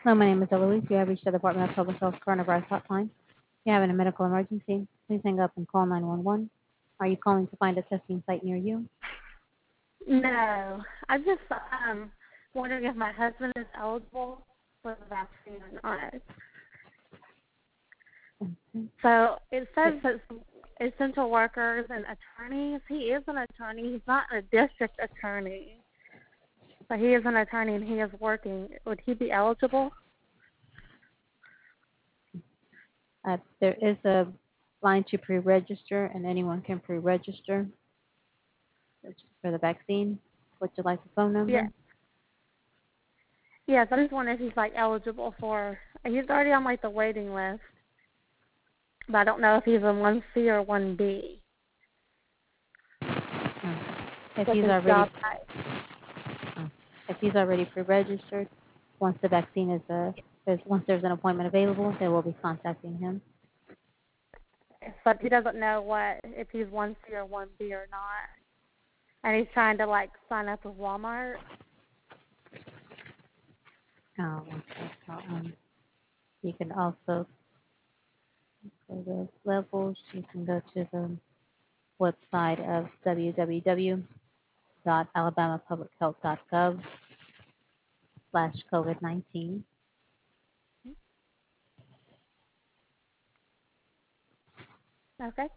Hello, my name is Eloise. You have reached the Department of Public Health Coronavirus Hotline. If you're having a medical emergency, please hang up and call 911. Are you calling to find a testing site near you? No, I'm just wondering if my husband is eligible for the vaccine or not. Okay. So it says that essential workers and attorneys. He is an attorney. He's not a district attorney, but he is an attorney and he is working. Would he be eligible? There is a line to pre-register, and anyone can pre-register for the vaccine. Would you like the phone number? Yes. Yes, I just wonder if he's eligible for. He's already on the waiting list, but I don't know if he's a 1C or 1B. Okay. If With he's his already job type. if he's already pre-registered, once the vaccine once there's an appointment available, they will be contacting him. But he doesn't know if he's 1C or 1B or not. And he's trying to sign up with Walmart. Okay. You can also, for the levels, you can go to the website of www.alabamapublichealth.gov/COVID-19. Okay.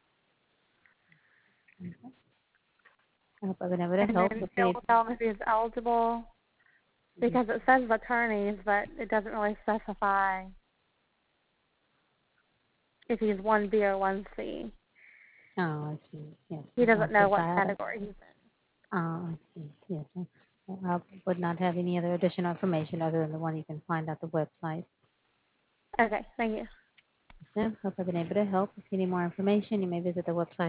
Okay. I hope I've been able to And help. then If he'll you tell him if he's eligible because it says attorneys, but it doesn't really specify if he's 1B or 1C. oh, I see. Yes. He doesn't know Since what I had category he's in. I see. Yes. I would not have any other additional information other than the one you can find at the website. Okay, thank you. So, hope I've been able to help. If you need more information, you may visit the website